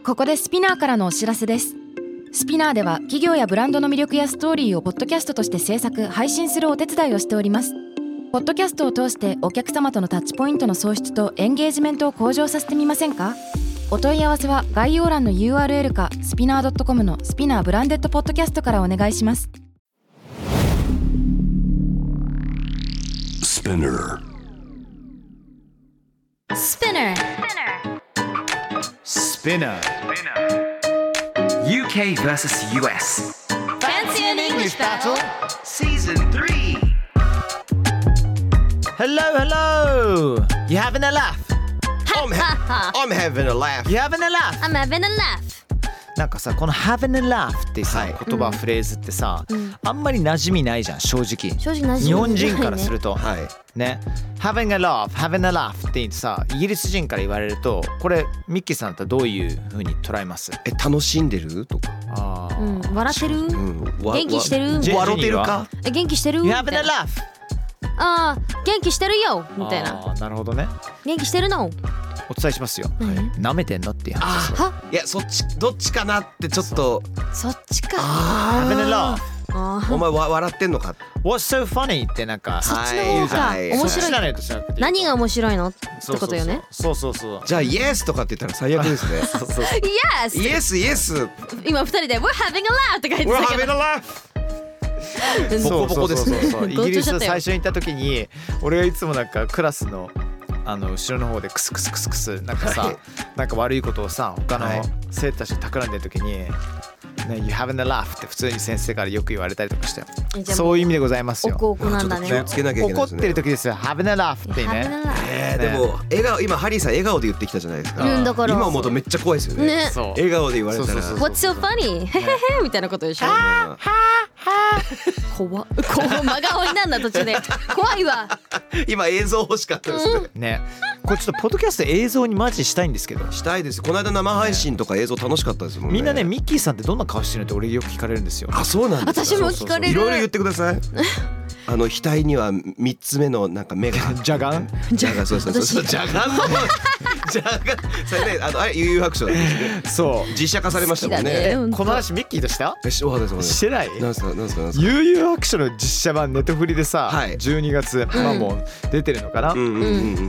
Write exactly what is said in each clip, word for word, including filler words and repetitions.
ここでスピナーからのお知らせです。スピナーでは企業やブランドの魅力やストーリーをポッドキャストとして制作配信するお手伝いをしております。ポッドキャストを通してお客様とのタッチポイントの創出とエンゲージメントを向上させてみませんか？お問い合わせは概要欄の ユーアールエル かスピナー ドットコム のスピナーブランデッドポッドキャストからお願いします。 スピナースピナースピナー ユーケー vs ユーエス Fancy an English battle Season three. Hello, hello. You having a laugh? I'm, ha- I'm having a laugh. You having a laugh? I'm having a laugh. なんかさ、この having a laugh ってさ、 はい、 言葉、うん、フレーズってさ、 うん、 あんまり馴染みないじゃん、正直。 正直馴染みないね。 日本人からすると、 はいね、having a laugh, having a laugh って言ってさ、イギリス人から言われると、これミッキーさんだったらどういう風に捉えます？ え、楽しんでるとか。 あうん、笑ってる？ うん、 元気してる？ 笑ってるか？ え、元気してる？ You having a laugh? ああ、元気してるよみたいな。 あ、なるほどね。 元気してるの？ お伝えしますよ。舐めてんのっていう話です。 いや、そっちどっちかなってちょっと。 そっちか。 having a laugh。 お前わ笑ってんのか。 What's so funny ってなんかそっちの方か。面白い。何が面白いのってことよね。 そうそうそう。 じゃあ Yes とかって言ったら最悪ですね。 そうそう。 Yes。 Yes Yes。 今二人で We're having a laugh って書いてたけど。 We're having a laugh。ボコボコですね。 イギリス最初に行った時に俺がいつもなんかクラスのあの後ろの方でクスクスクスクスなんかさ、はい、なんか悪いことをさ他の生徒たちに企んでる時に、ね、You having a laugh って普通に先生からよく言われたりとかしてそういう意味でございますよ。 おこおこなんだね。 気をつけなきゃいけないですね。 怒ってる時ですよ having a laugh ってね。 えー、でも笑顔今ハリーさん笑顔で言ってきたじゃないですか。 うん、だから今思うとめっちゃ怖いですよね。 ね、 笑顔で言われたら。 What's so funny? へへへみたいなことでしょ。 はは怖っ。こう真顔になんだ途中で。怖いわ。 今映像欲しかったですね。 うん、 ね。これちょっとポッドキャスト映像にマジしたいんですけど。 したいです。この間生配信とか映像楽しかったですもんね。 みんなねミッキーさんってどんな顔してるのって俺よく聞かれるんですよ。 あ、そうなんですか。 私も聞かれる。 いろいろ言ってください。あの額にはみっつめのなんか目がジャガンジャガンそうそうそうジャガンのジャガンそれねあのあれ悠々白書ですね。 そう実写化されましたもんね。 この話ミッキーとしたえしわかんないです。 してない。 なんすかなんすかなんすか。 悠々白書の実写版ネットフリでさ、はい、じゅうにがつ、まあもう出てるのかな、うんうんうん、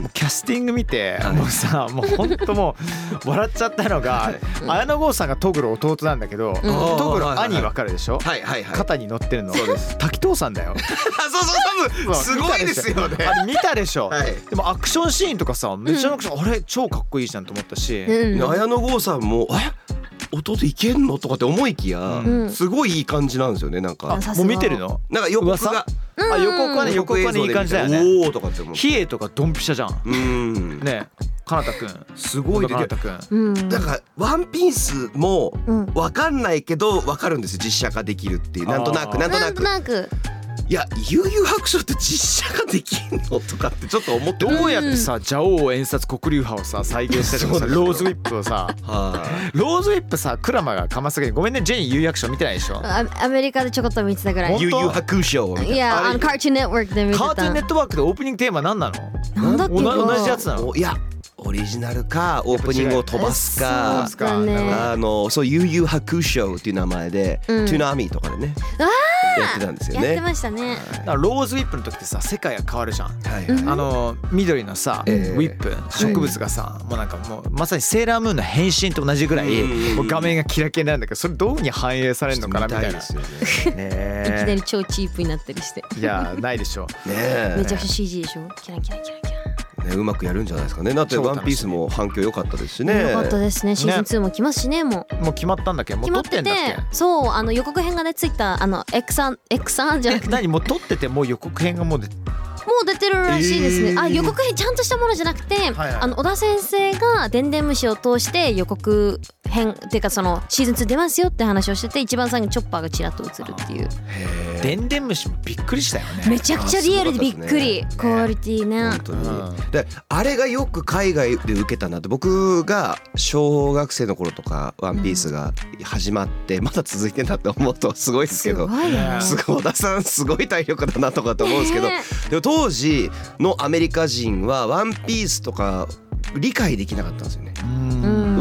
キャスティング見て、はい、もうさもうほんともう笑っちゃったのが、はい、綾野剛さんがトグロ弟なんだけど、うん、トグロ兄わかるでしょ、はいはいはい、肩に乗ってるの。そうです。滝藤さんだよ。そうそうそうすごいですよね。あれ見たでしょ、はい、でもアクションシーンとかさめっちゃアクション、うん、あれ超かっこいいじゃんと思ったし、 うん、綾野剛さんもえ弟いけんのとかって思いきや、うん、すごいいい感じなんですよね。なんかもう見てるのなんか予告があ予告はね予告はねいい感じだよね。 おーとかって思う。 比叡とかドンピシャじゃん。 うんねかなたくんすごいで、 かなたくん、 うん、 だからワンピースも分かんないけど分かるんですよ。実写化できるっていうなんとなくなんとなくなんとなくいや悠々白書って実写化できんのとかってちょっと思ってどうやってさ蛇王演殺黒竜派をさ再現したりとかさローズウィップをさローズウィップさクラマがかますげてごめんねジェニー悠々白書見てないでしょ。 あアメリカでちょこっと見てたぐらい。 悠々白書を見ていやあのカートゥーンネットワークで見てた。 カートゥーンネットワークでオープニングテーマ何なの。 なんだっけ同じやつなの。 いやオリジナルかオープニングを飛ばすかそうだね、 あのそう悠々白書っていう名前で、うん、トゥナミとかでねやってたんですよね。 やってましたね。 だからローズウィップの時ってさ世界が変わるじゃん、はいはい、あの緑のさ、えー、ウィップ植物がさ、はい、もうなんかもうまさにセーラームーンの変身と同じぐらいもう画面がキラキラになるんだけどそれどういう風に反映されるのかなみたいな。 ですよね。 ねいきなり超チープになったりしていやないでしょねめちゃくちゃ シージー でしょ。キラキラキラキラね、うまくやるんじゃないですかね。だってワンピースも反響良かったですしね。 良かったですね。シーズンツーも来ますしね。もうもう決まったんだっけ。もう撮ってんだっけ。 そうあの予告編がねついたあの X さん X さんじゃなくて何もう撮っててもう予告編がもうでもう出てるらしいですね、えー、あ予告編ちゃんとしたものじゃなくて、はいはい、あの小田先生がでんでん虫を通して予告編っていうかそのシーズンツー出ますよって話をしてて一番最後にチョッパーがちらっと映るっていう。 でんでん虫もびっくりしたよね。 めちゃくちゃリアルでびっくり、ね、クオリティね。 本当に、うん、であれがよく海外で受けたなって。僕が小学生の頃とかワンピースが始まってまだ続いてんだって思うとすごいですけど、 すごいね。 すごい小田さんすごい体力だなとかって思うんですけど、ね、でも当時のアメリカ人はワンピースとか理解できなかったんですよね。うん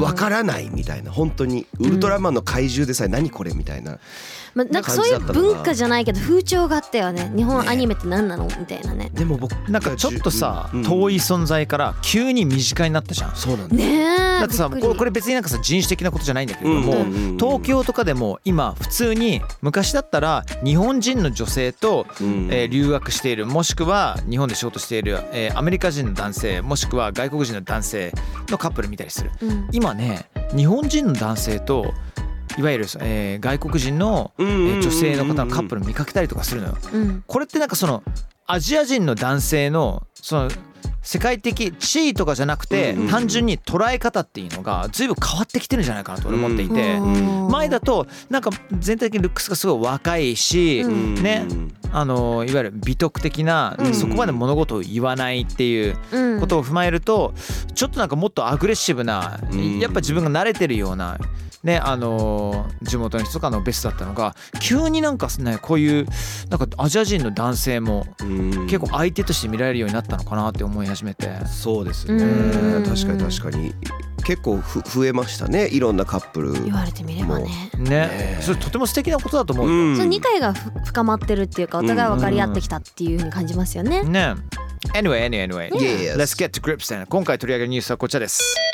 わからないみたいな、本当にウルトラマンの怪獣でさえ何これみたいな、 まあ、なんかそういう文化じゃないけど風潮があったよね。日本アニメって何なのみたいなね。 でも僕なんかちょっとさ、 うん、 遠い存在から急に身近になったじゃん。 そうなんだねえ。 だってさ、これ、これ別になんかさ人種的なことじゃないんだけれども、 うんうんうんうん、 東京とかでも今普通に昔だったら日本人の女性と、うんえー、留学しているもしくは日本で仕事している、えー、アメリカ人の男性もしくは外国人の男性のカップル見たりする、うん、今ね日本人の男性といわゆる、えー、外国人の、えー、女性の方のカップル見かけたりとかするのよ、うん、これってなんかそのアジア人の男性のその世界的地位とかじゃなくて単純に捉え方っていうのが随分変わってきてるんじゃないかなと俺思っていて、前だとなんか全体的にルックスがすごい若いしね、あのいわゆる美徳的なそこまで物事を言わないっていうことを踏まえるとちょっとなんかもっとアグレッシブなやっぱ自分が慣れてるようなね、あのー、地元の人とかのベストだったのが急になんかねこういうなんかアジア人の男性も結構相手として見られるようになったのかなって思い始めて。 そうですね、確かに確かに結構ふ増えましたね、いろんなカップル。 言われてみればねね、ねそれとても素敵なことだと思うよ、 うん、その理解が深まってるっていうかお互い分かり合ってきたっていう風に感じますよね、 ね。Anyway, anyway, anyway、 yes. Let's get to grips then。 今回取り上げるニュースはこちらです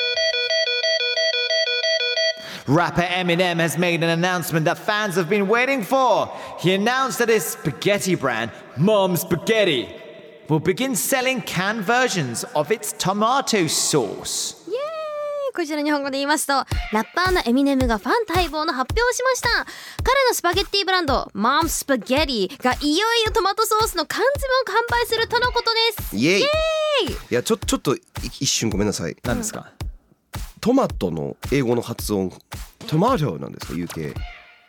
。Rapper Eminem has made an announcement that fans have been waiting for. He announced that his spaghetti brand, Mom Spaghetti, will begin selling canned versions of its tomato sauce. イエーイ。こちら日本語で言いますと、ラッパーのエミネムがファン待望の発表をしました。彼のスパゲッティブランド Mom Spaghetti がいよいよトマトソースの缶詰を販売するとのことです。 イエーイ。 イエーイ。 いやちょちょっと一瞬ごめんなさい。 何ですか？ トマトの英語の発音トマトなんですか ユーケー？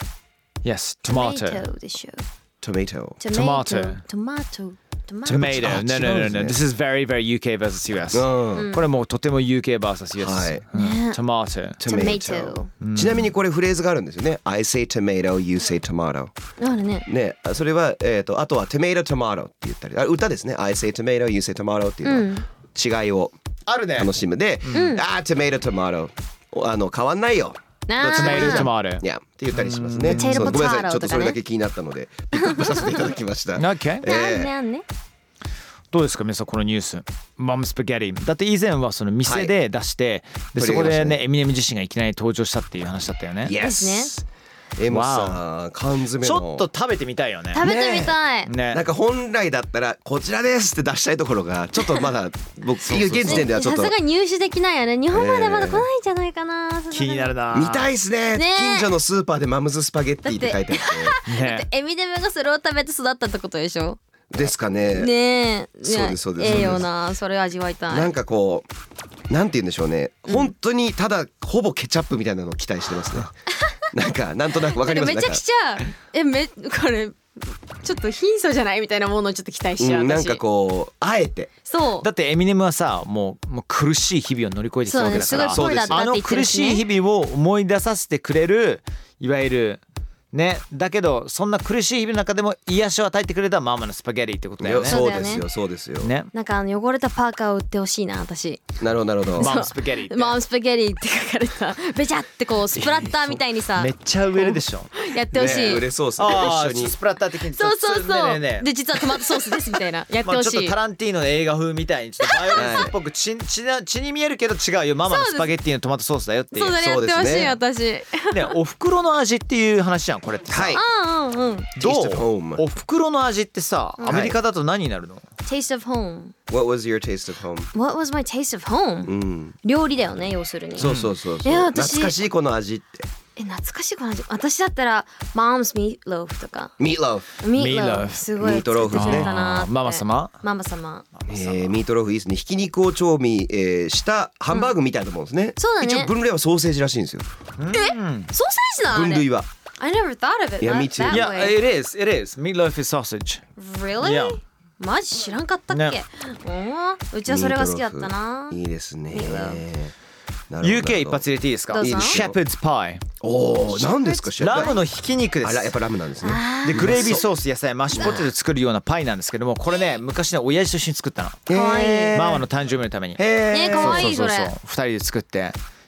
Yes, tomato. Tomato でしょ。 Tomato. Tomato. Tomato. Tomato. No, no, no, no. This is very, very ユーケー versus ユーエス、うん、これもうとても ユーケー versus ユーエス、 はいうん、Tomato. Tomato、 うん、ちなみにこれフレーズがあるんですよね。 I say tomato, you say tomato。 あるね。 ね、それは、えー、とあとは tomato tomato って言ったり、あ歌ですね。 I say tomato, you say tomato っていうのは違いを楽しむで、うん、あ tomato tomato あの変わんないよ。 Tomato tomato。 いやって言ったりしますね。 そうごめんなさい、 ちょっとそれだけ気になったのでピックアップさせていただきました。 Okay。 えー、ねどうですか皆さんこのニュース Mom Spaghetti。 だって以前はその店で出して、はい、でそこでねエミネム自身がいきなり登場したっていう話だったよね。 Yes。エモさん缶詰のちょっと食べてみたいよね。 食べてみたい、 ねね、 なんか本来だったらこちらですって出したいところがちょっとまだ僕現時点ではちょっとさすが入手できないよね。日本までまだ来ないんじゃないかな、えー、 気になるな。 見たいですね。ね近所のスーパーでマムズスパゲッティって書いてあってね、だってエミネムがそれを食べて育ったってことでしょ。 ですかね。 ねえ、 そうですそうです。 ええよな、それ味わいたい。 なんかこうなんて言うんでしょうね、うん、本当にただほぼケチャップみたいなのを期待してますね。なんかなんとなくわかります。 めちゃくちゃえめこれちょっと貧相じゃないみたいなものをちょっと期待しちゃう、 うん、なんかこうあえてそうだってエミネムはさもう、もう苦しい日々を乗り越えてきたわけだから、 そうね、すごいあの苦しい日々を思い出させてくれるいわゆるね、だけどそんな苦しい日々の中でも癒しを与えてくれたママのスパゲッティってことだよね。 そうですよそうですよ、 ね、 なんかあの汚れたパーカーを売ってほしいな私。 なるほどなるほど。 ママスパゲッティママスパゲッティって書かれたベチャってこうスプラッターみたいにさめっちゃ売れるでしょ。 やってほしい、 ね、売れそうですね。一緒にスプラッター的にそうそうそう、ねえねえねえで実はトマトソースですみたいなやってほしい、まあ、 ちょっとタランティーノの映画風みたいにちょっとバイオレンスっぽく血血血に見えるけど違うよママのスパゲッティのトマトソースだよっていう。 そうだね、やってほしい私。 ね、お袋の味っていう話じゃんこれってさ。 はい。 うんうん、 どうお袋の味ってさ、アメリカだと何になるの？ Taste of home。 What was your taste of home? What was my taste of home？、うん、料理だよね要するに。 そうそうそうそう、 え懐かしいこの味って。 え懐かしいこの味。私だったら Mom's meatloaf とか。 Meatloaf。 Meatloaf すごいミートローフですね。 ママ様ママ様、 えー、ミートローフいいですね。ひき肉を調味、えー、したハンバーグみたいなもんですね、うん、 そうだね。 一応分類はソーセージらしいんですよ。 え、ソーセージなの？ 分類は I never thought of it. Yeah, me too. Yeah, it is. It is. Meatloaf is sausage. Really? Yeah. マジ知らんかったっけ？ね、おうちはそれが好きだったな。 いいですね。 ユーケー 一発入れていいですか？ いいです。 シェパーズパイ。 おお、何ですか？ ラムのひき肉です。 あら、やっぱラムなんですね。 でグレービーソース野菜マッシュポテト作るようなパイなんですけども、これね昔ね親父と一緒に作ったの。 かわいい。 ママの誕生日のために。 ね、かわいいそれ。 二人で作って。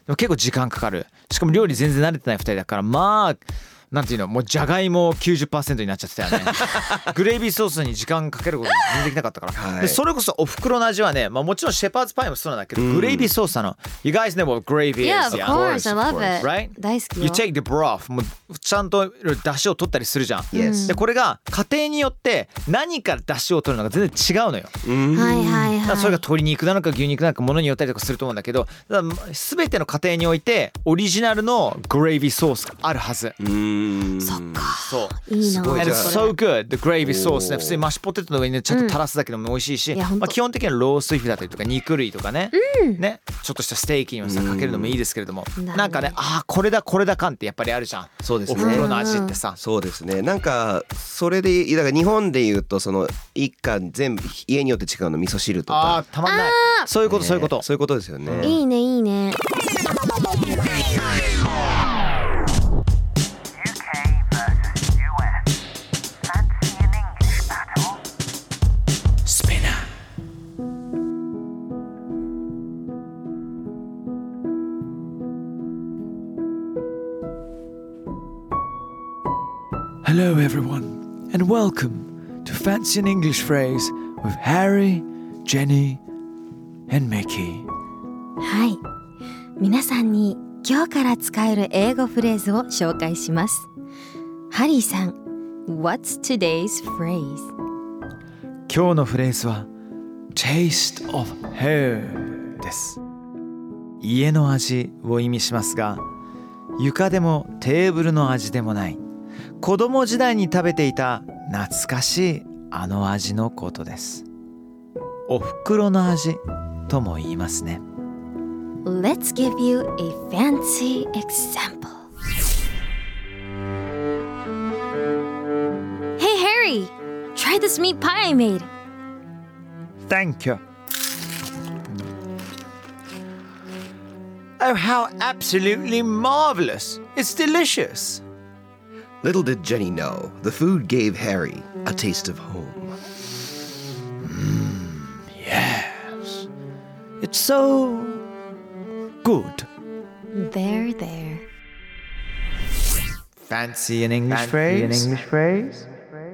も結構時間かかる。しかも料理全然慣れてないふたりだから、まあなんていうの、もうじゃがいも きゅうじゅっパーセント になっちゃってたよねグレイビーソースに時間かけること全然できなかったから、はい、でそれこそお袋の味はね、まあ、もちろんシェパーズパイもそうなんだけど、うん、グレイビーソースなの。 You guys know what gravy is? Yeah, of course, I love it. Right? 大好きよ。 You take the broth もうちゃんと出汁を取ったりするじゃん、 yes. でこれが家庭によって何から出汁を取るのか全然違うのよ、 はいはいはい。 それが鶏肉なのか牛肉なのかものによったりとかすると思うんだけど、だから全ての家庭においてオリジナルのグレイビーソースがあるはず。 うーん、 そっか。 そう。 いいな。 And it's so good. The gravy sauce ね、普通にマッシュポテトの上にねちゃんと垂らすだけでも美味しいし、まあ基本的にはローストビーフだったりとか肉類とかね、ね、ちょっとしたステーキにもさかけるのもいいですけれども、なんかね、ああこれだこれだ感ってやっぱりあるじゃん。 そうですね。 お風呂の味ってさ。 そうですね。なんかそれでだから日本で言うとその一家全部家によって違うの味噌汁とか。 ああたまんない。そういうことそういうこと。 そういうことですよね。 いいねいいね。 Hello everyone and welcome to Fancy an English Phrase with Harry, Jenny and Mickey. はい、皆さんに今日から使える英語フレーズを紹介します。ハリーさん、What's today's phrase? 今日のフレーズは Taste of home です。家の味を意味しますが、床でもテーブルの味でもない、子供時代に食べていた懐かしいあの味のことです。お袋の味とも言いますね。 Let's give you a fancy example. Hey Harry, try this meat pie I made. Thank you. Oh, how absolutely marvelous. It's delicious.Little did Jenny know, the food gave Harry a taste of home. Mm, yes. It's so good. There, there. Fancy an English Fancy phrase? an English phrase?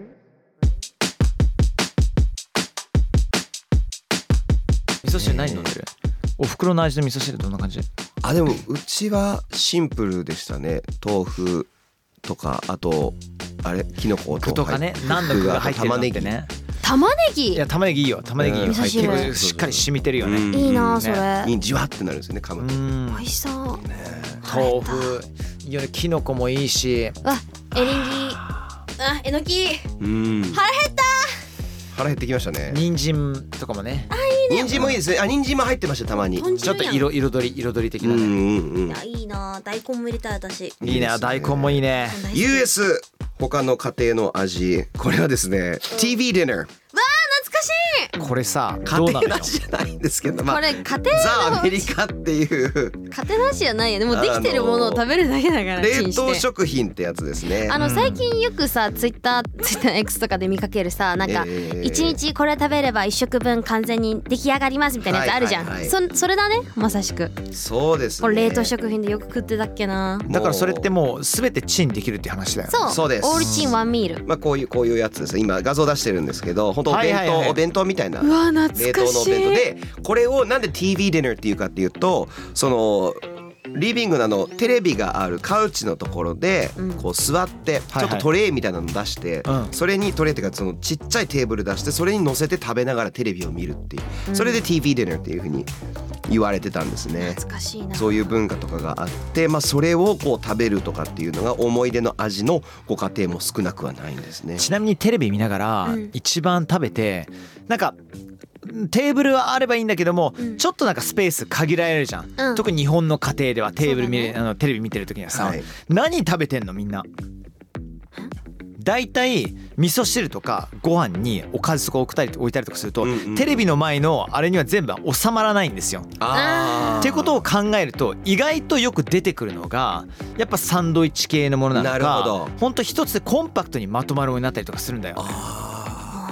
味噌汁何飲んでる？お袋の味の味噌汁どんな感じ？ あ、でもうちはシンプルでしたね。豆腐とか、あとあれキノコとかね、何の具が入ってるのってね。 玉ねぎ。 いや玉ねぎいいよ、玉ねぎいいよ。 味噌汁結構しっかり染みてるよね。 いいなそれ。 にじわってなるんですよね、噛むと。 美味しそう。 豆腐いいよね、キノコもいいし。 わ、エリンギ、あ、えのき。 うん。 腹減った。 腹減ってきましたね。 人参とかもね。 あ、いいね。 人参もいいですね。あ、人参も入ってましたたまに。 ちょっと色彩り彩り的なね。うんうんうん。いやいいな、大根も入れたい私。 いいね、大根もいいね。 ユーエス 他の家庭の味、これはですね、ティーブイ ディナー。 これさ、 家庭の味じゃないんですけど、まあ、 これ家庭のザ・アメリカっていう家庭の味じゃないよね。もうできてるものを食べるだけだから。 冷凍食品ってやつですね。 あの最近よくさ、ツイッターツイッター X とかで見かけるさ、なんか一日これ食べれば一食分完全に出来上がりますみたいなやつあるじゃん。はいはいはい、そ, それだね、まさしく。 そうですね。 これ冷凍食品でよく食ってたっけな。 だからそれってもうすべてチンできるっていう話だよね。 そう、 そうです。 オールチンワンミール。 まあこういうこういうやつです。今画像出してるんですけど、本当お弁当、はいはいはい、お弁当みたいな。 うわ、懐かしい。 冷凍のお弁当で、これをなんで ティーブイ ディナーっていうかっていうと、そのリビングのあのテレビがあるカウチのところでこう座ってちょっとトレイみたいなの出して、それにトレイっていうかそのちっちゃいテーブル出して、それに乗せて食べながらテレビを見るっていう、それで ティーブイ ディナーっていう風に言われてたんですね。 懐かしいな。 そういう文化とかがあって、まあそれをこう食べるとかっていうのが思い出の味のご家庭も少なくはないんですね。 ちなみにテレビ見ながら一番食べて、なんかテーブルはあればいいんだけども、うん、ちょっとなんかスペース限られるじゃん、うん、特に日本の家庭ではテーブル見る、ね、あのテレビ見てる時にはさ、はい、何食べてんのみんな。だいたい味噌汁とかご飯におかずとか置いたり置いたりとかすると、うんうん、テレビの前のあれには全部収まらないんですよ。あってことを考えると意外とよく出てくるのがやっぱサンドイッチ系のものなのか、ほんと一つでコンパクトにまとまるものになったりとかするんだよね。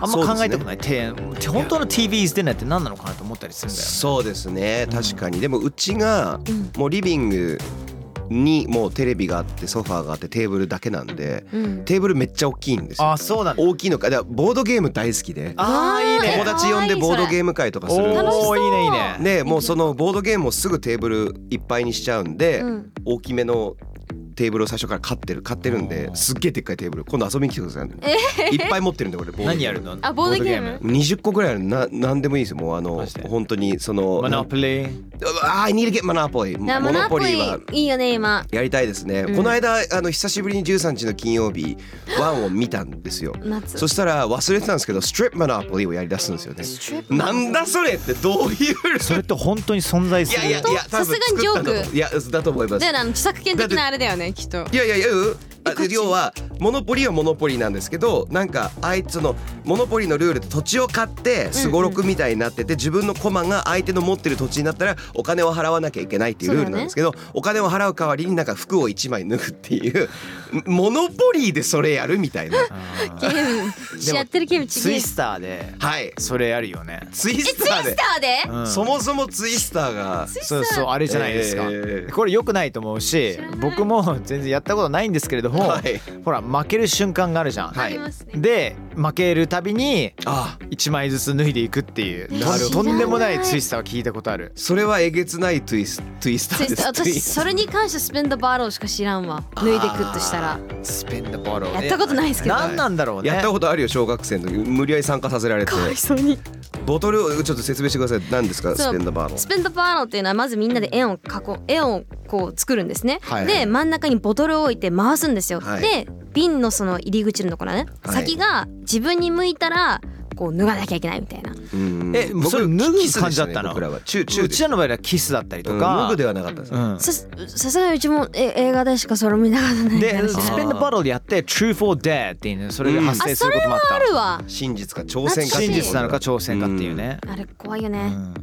あんま考えたことない。ね、本当の ティーブイ ディナーって何なのかなと思ったりするんだよね。 そうですね、確かに。でもうちがもうリビングにもうテレビがあってソファーがあってテーブルだけなんで、うん、テーブルめっちゃ大きいんですよ。 あ、そうなんだ。 大きいのか。だからボードゲーム大好きで、 あーいいね、 友達呼んでボードゲーム会とかするんですよ。 おーいいねいいね。 でもうそのボードゲームをすぐテーブルいっぱいにしちゃうんで、うん、大きめのテーブルを最初から買ってる買ってるんですっげえでっかいテーブル、今度遊びに来てください、ね、いっぱい持ってるんで俺。 何やるの？ あ、ボードゲームにじゅっこぐらいある。な何でもいいですよ。もうあの本当にその Monopoly。 I need to get Monopoly。 モノポリーはいいよね今。 やりたいですね、うん、この間あの久しぶりにじゅうさんにちの金曜日ワンを見たんですよ。そしたら忘れてたんですけどストリップモノポリーをやりだすんですよね。なんだそれってどういうそれって本当に存在する？ いやいやいや、さすがにジョーク。 いやだと思います。 であの著作権的なあれだよねきっと。 いやいやいや、要はモノポリーはモノポリーなんですけど、なんかあいつのモノポリーのルールで土地を買ってすごろくみたいになってて、自分のコマが相手の持ってる土地になったらお金を払わなきゃいけないっていうルールなんですけど、お金を払う代わりになんか服をいちまい脱ぐっていうモノポリーでそれやるみたいなゲームやってるゲーム。 ツイスターではいそれやるよね。 ツイスターで、 ツイスターで、 うん、 そもそもツイスターがそうそうあれじゃないですか、えー、これ良くないと思うし、僕も全然やったことないんですけれども、はい、ほら負ける瞬間があるじゃん、はい、で負けるたびにいちまいずつ脱いでいくっていうとんでもないツイスターを聞いたことある。 それはえげつないツイス、ツイスターです。 私それに関してスペンドバーローしか知らんわ。脱いでいくとしたらスペンドバーローやったことないですけど、 何なんだろうね。 やったことあるよ、小学生の時無理やり参加させられて。 かわいそうに。 ボトルをちょっと説明してください。何ですかスペンドバーロー？ スペンドバーローっていうのはまずみんなで円を囲円をこう作るんですね、はいはい、で真ん中にボトルを置いて回すんですよ、はい、で瓶のその入り口のところね、はい、先が自分に向いたらこう脱がなきゃいけないみたいな。 え、それ脱ぐ感じだったの？ 僕らはチューチューうちらの場合はキスだったりとか、 うん、脱ぐではなかったです、うん、 さ, さすがにうちもえ映画でしかそれ見なかったね。 でスペンドバトルやって Truth or Dare っていうね、それが発生することもあった、 うん、あそれはあるわ。 真実か挑戦か、 真実なのか挑戦かっていうね、 うん、あれ怖いよね、うん、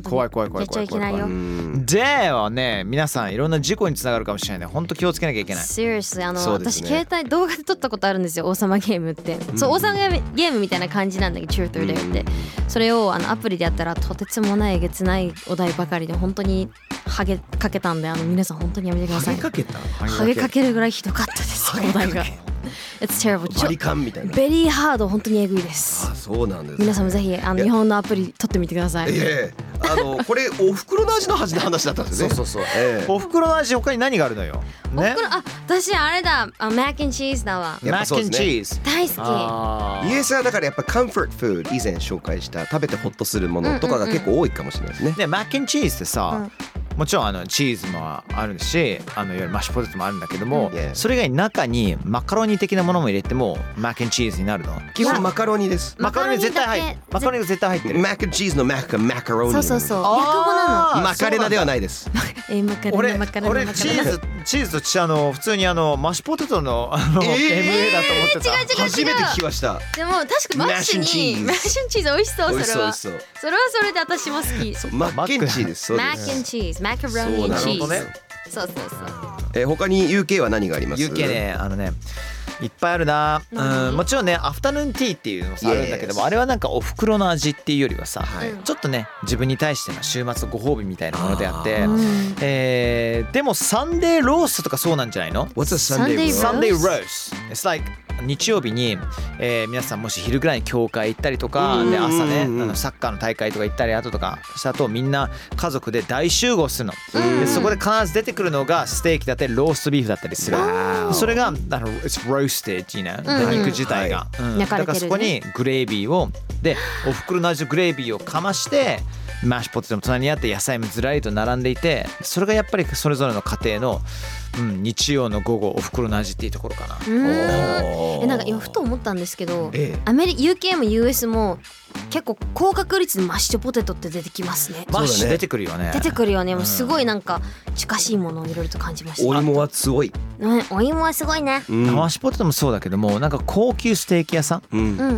怖い怖い怖い怖い怖い。 やっちゃいけないよ。 ではね、皆さんいろんな事故につながるかもしれないね。本当気をつけなきゃいけない。 Seriously、あの、私携帯動画で撮ったことあるんですよ、王様ゲームって、うん、そう王様ゲームみたいな感じなんだけど Truth or Dare って、それをあのアプリでやったらとてつもないえげつないお題ばかりで本当にハゲかけたんで、あの皆さん本当にやめてください。 ハゲかけた？ ハゲかけるぐらいひどかったですお題が。It's terrible。 バリカンみたいな。 ベリーハード、本当にえぐいです。 あ、そうなんです、ね。 皆さんもぜひあの日本のアプリ撮ってみてください。 いえあのこれお袋の味の話だったんですね。 そうそうそう。えー、お袋の味他に何があるのよ。ね。 あ、私あれだ、あマックンチーズだわ。 マックンチーズ大好き。イエスはだからやっぱカンフォートフード、以前紹介した食べてホッとするものとかが結構多いかもしれないですね。 でマックンチーズってさ。うんもちろんあのチーズもあるし、あのいわゆるマッシュポテトもあるんだけども、yeah. それ以外に中にマカロニ的なものも入れてもマックンチーズになるの。 基本マカロニです。 マカロニ絶対入ってマカロニが絶対入ってる。 マックンチーズのマックがマカロニ。 そうそうそう。訳語なの。 マカレナではないです。 えマカレナマカレナ。 俺チーズチーズとちあの普通にあのマッシュポテトのあの エムエー だと思ってた。 初めて聞きました。 でも確かマッシュにマッシュチーズ美味しそう。それはそれはそれで私も好き。 マッケンチーです。 マッケンチーズマカロニチーズ。そうそうそう。 えー、他に ユーケー は何があります？ ユーケー ね、あのねいっぱいあるな、うん、もちろんねアフタヌーンティーっていうのもあるんだけども、あれはなんかお袋の味っていうよりはさ、はい、ちょっとね自分に対しての週末のご褒美みたいなものであって、えー、でもサンデーローストとかそうなんじゃないの？ What's a Sunday roast? Sunday roast. It's like 日曜日に、えー、皆さんもし昼ぐらいに教会行ったりとかで朝ねあのサッカーの大会とか行ったりあととかしたとみんな家族で大集合するので、そこで必ず出てくるのがステーキだったりローストビーフだったりする。それがあの It's roasted, you know、肉自体が、うん、だからそこにグレービーをでお袋の味のグレービーをかましてマッシュポテトの隣にあって野菜もずらりと並んでいて、それがやっぱりそれぞれの家庭の、うん、日曜の午後お袋の味っていうところかな。 えなんか今ふと思ったんですけど、ええ、アメリ ユーケー も ユーエス も結構高確率でマッシュポテトって出てきますね。 マッシュ出てくるよね。 出てくるよね。もうすごいなんか近しいものをいろいろと感じました。 お芋はすごい。 ね、お芋はすごいね、 うん、マッシュポテトもそうだけどもなんか高級ステーキ屋さん、うん、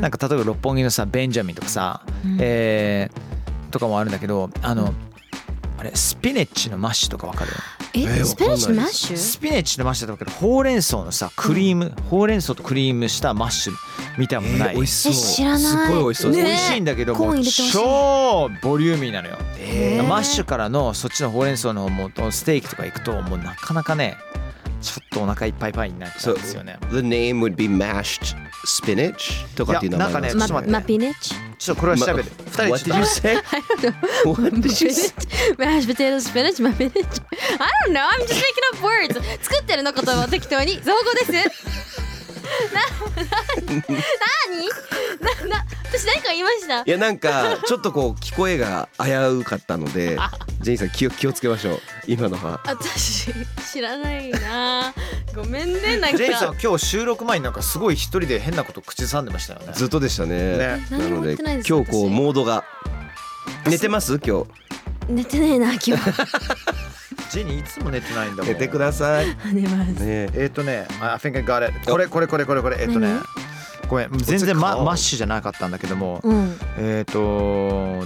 なんか例えば六本木のさベンジャミンとかさ、うん、えー、とかもあるんだけどあの、うん、あれスピネッチのマッシュとかわかる？ え、 えースピナッチのマッわシュ？ スピナッチのマッシュだけどほうれん草のさクリーム、うん、ほうれん草とクリームしたマッシュみたいなもんない、 えー、美味しそう。 え、知らない。 すごい美味しそう、 ね、 美味しいんだけどもう超ボリューミーなのよ、えー、マッシュからのそっちのほうれん草のもうステーキとか行くともうなかなかねちょっとお腹いっぱいいっぱいになっちゃうんですよね。 So, the name would be mashed spinach とかっていう名前なんですか。 なんかね、ちょっと待って、 マピネッチ。 ちょっとこれは調べる。二人 What did you say? What did you say? Mashed potato spinach マピネッチ。I don't know. I'm just making up words. 作ってるのことを適当に造語です。な、な、なに？な、な、私何か言いました？ いやなんかちょっとこう聞こえが危うかったのでジェニーさん気を気をつけましょう今のは。 私知らないな。ごめんねなんか。 ジェニーさん今日収録前になんかすごい一人で変なこと口ずさんでましたよね。 ずっとでしたね。 ねなので今日こうモードが寝てます今日。 寝てねえな今日。 ジェニーいつも寝てないんだもん。 寝てください。 寝ます。 ねえっとね、I think I got it。これこれこれこれこれえっとね、ごめん全然ママッシュじゃなかったんだけども、 うん、 えっと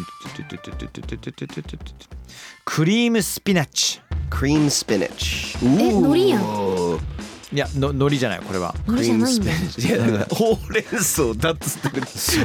クリームスピナッチ。 クリームスピナッチ。 え、海苔やん。 いやの海苔じゃないこれは。 海苔じゃないんだ。 いやほうれん草だっつってる。 そう。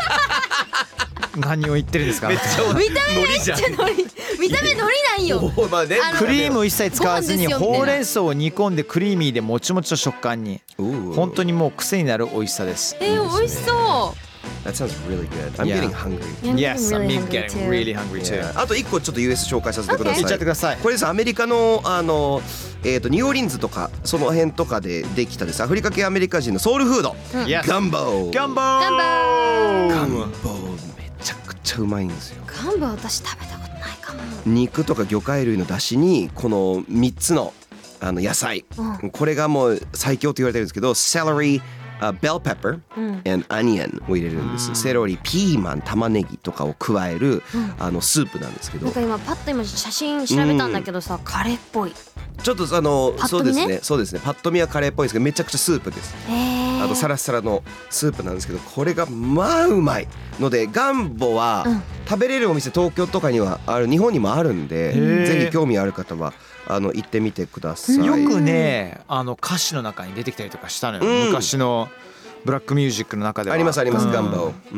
何を言ってるんですか。 めっちゃ見た目めっちゃ海苔。見た目海苔なんよ。 まあね、 クリームを一切使わずにほうれん草を煮込んでクリーミーでもちもちの食感に本当にもう癖になる美味しさです。 えー、美味しそう。 That sounds really good. I'm Yeah. getting hungry. Yes, I'm really getting hungry really hungry too. Yeah. あと一個ちょっと ユーエス 紹介させてください。 言っちゃってください。 これですアメリカのあのえっとニューオーリンズとかその辺とかでできたですアフリカ系アメリカ人のソウルフード。 Yes. ガンボー。 ガンボガンボー。 ガンボーめちゃくちゃうまいんですよ。 ガンボー私食べたことないかも。 肉とか魚介類の出汁にこのみっつのあの野菜、うん、これがもう最強と言われてるんですけど、セロリ、uh, bell pepper、うん、and onion を入れるんです。セロリ、ピーマン、玉ねぎとかを加える、うん、あのスープなんですけど。 なんか今パッと今写真調べたんだけどさ、うん、カレーっぽい。 ちょっとあの、 ね、 そうですね、そうですね。パッと見はカレーっぽいですけど、めちゃくちゃスープです。 あのサラサラのスープなんですけど、これがまあうまいので、ガンボは食べれるお店東京とかにはある、日本にもあるんで、ぜひ興味ある方はあの行ってみてください。 よくね、あの歌詞の中に出てきたりとかしたのよ、うん、昔のブラックミュージックの中ではありますあります、 うん、 ガンボ、うん、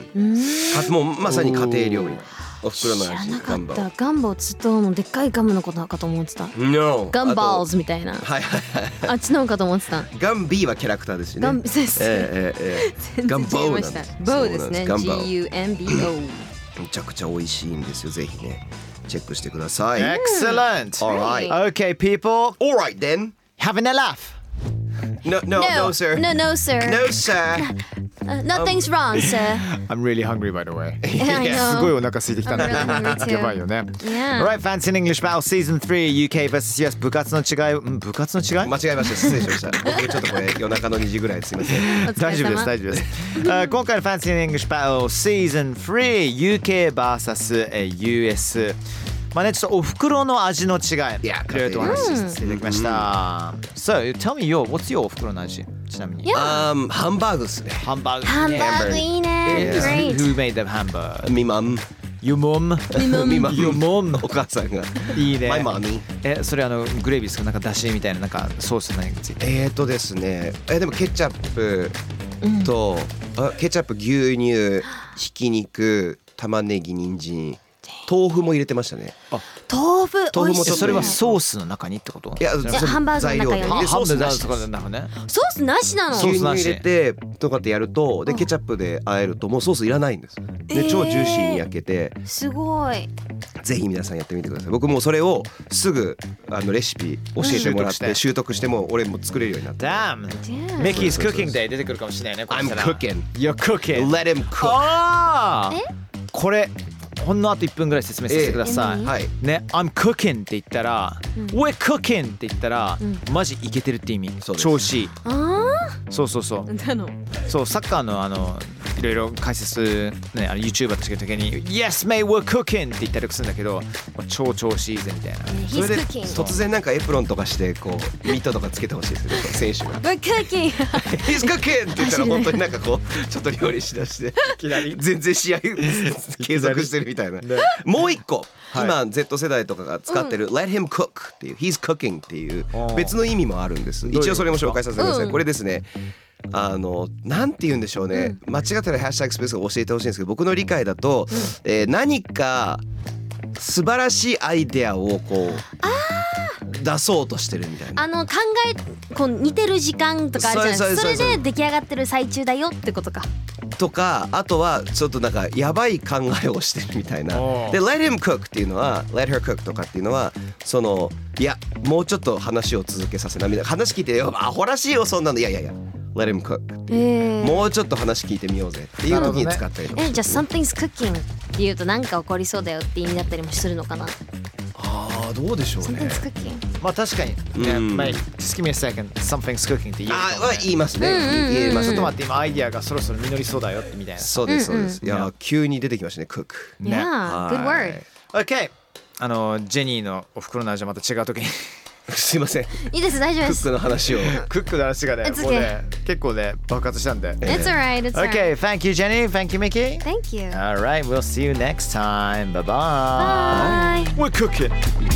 うん、もうまさに家庭料理。お袋の味。 知らなかった。ガンボをつとのでっかいガムのことかと思ってた。 No、 ガンバーズみたいな。 はいはいはい。 あっちのかと思ってた。 ガンビーはキャラクターですよね。 ガンビーです。 ええええ。ガンボーなんです。 ボーですね。ジーユーエヌビーオー。 めちゃくちゃ美味しいんですよ。ぜひねチェックしてください。 Excellent. All right. Okay, people. All right then. Having a laugh. No, no, no, sir. No, no, sir. No, sir. Uh, nothing's wrong, sir. I'm really hungry, by the way. I know. すごいお腹空いてきたんだ。やばいよね。 Yeah. Alright, Fancy in English Battle Season three ユーケー vs ユーエス 部活の違い、部活の違い？ 間違えました。失礼しました。僕ちょっとこれ夜中のにじぐらいすみません。 大丈夫です大丈夫です。uh, 今回の Fancy in English Battle Season three ユーケー vs ユーエス。まあね、ちょっとお袋の味の違い、いろいろとお話しさせていただきました。So, tell me your, what's your お袋の味？ちなみに。 Um, ハンバーグですね。 ハンバーグ。 ハンバーグいいね。 Great. Who made the hamburger? みまん。 Your mom? みまん。 Your mom? お母さんが。 いいね。 My mommy. え、それあのグレービーですか？なんかだしみたいななんかソース何がついて？ えーとですね。えでもケチャップと、うん、あケチャップ、牛乳、ひき肉、玉ねぎ、人参。豆腐も入れてましたね。 あ、豆腐。 豆腐もちょっとそれはソースの中にってこと？ いや、 ハンバーグの中よね。 ハンバーグとかなのね。 ソースなしなの？ 牛乳入れてとかってやると、でケチャップで和えるともうソースいらないんです。で超ジューシーに焼けて。 すごい。 ぜひ皆さんやってみてください。僕もそれをすぐあのレシピ教えてもらって習得しても俺も作れるようになった。 Damn. Mickey's cooking day 出てくるかもしれないね。 I'm cooking. You're cooking. Let him cook. ああ。これ。ほんのあといっぷんぐらい説明させてください、えー、 はいね、I'm cooking って言ったら、うん、We're cooking って言ったら、うん、マジイケてるって意味、調子いい。 あそうそうそうそう、 そうサッカーのあのいろいろ解説、ね、あの YouTuber としてる時に Yes mate we're cooking って言ったりするんだけど、超調子いいぜみたいな。 それで突然なんかエプロンとかしてこうミットとかつけてほしいですね選手が。 We're cooking He's cooking って言ったら本当になんかこうちょっと料理しだしていきなり全然試合継続してるみたいな。もう一個、はい、今 Z 世代とかが使ってる、うん、Let him cook っていう He's cooking っていう別の意味もあるんです。一応それも紹介させてください、うん、これですね、あのなんて言うんでしょうね、うん、間違ってるハッシュタグスペースを教えてほしいんですけど、僕の理解だと、うんえー、何か素晴らしいアイデアをこう出そうとしてるみたいな、 あの考えこう似てる時間とかあるじゃないですか。それで出来上がってる最中だよってことか。 とか、あとはちょっとなんかやばい考えをしてるみたいな。で Let him cook っていうのは Let her cook とかっていうのはそのいやもうちょっと話を続けさせなみたいな、話聞いてよアホらしいよそんなの、いやいやいやLet him cook、えー、もうちょっと話聞いてみようぜっていう時に使ったりとか、 ね、えじゃあ something's cooking って言うと何か起こりそうだよって意味だったりもするのかな。 ああどうでしょうね。 something's cooking まあ確かに、ねうん、Mate, just give me a second something's cooking って言えるかも、ね、 あ言いますね、うんうんうん、言えます。 ちょっと待って今アイディアがそろそろ実りそうだよってみたいな。 そうですそうです、うんうん、いや急に出てきましたね cook、 ね、Yeah good word OK あのジェニーのお袋の味はまた違う時にすいません。 いいです大丈夫です。 クックの話を。 クックの話がね、 It's okay. もうね結構ね爆発したんで。 It's alright. It's alright. Okay, thank you, Jenny. Thank you, Mickey. Thank you. All right, we'll see you next time. Bye Bye. bye. We're cooking.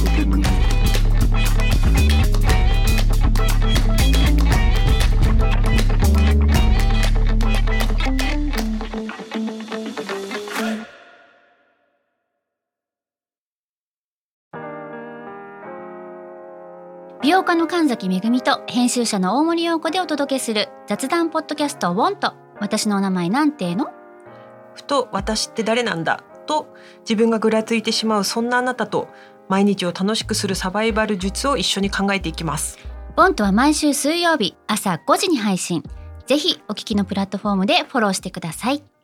美容家の神崎めぐみと編集者の大森洋子でお届けする雑談ポッドキャストウォント。私のお名前なんていうの？ ふと私って誰なんだと自分がぐらついてしまうそんなあなたと毎日を楽しくするサバイバル術を一緒に考えていきます。 ウォントは毎週水曜日朝ごじに配信。ぜひお聞きのプラットフォームでフォローしてください。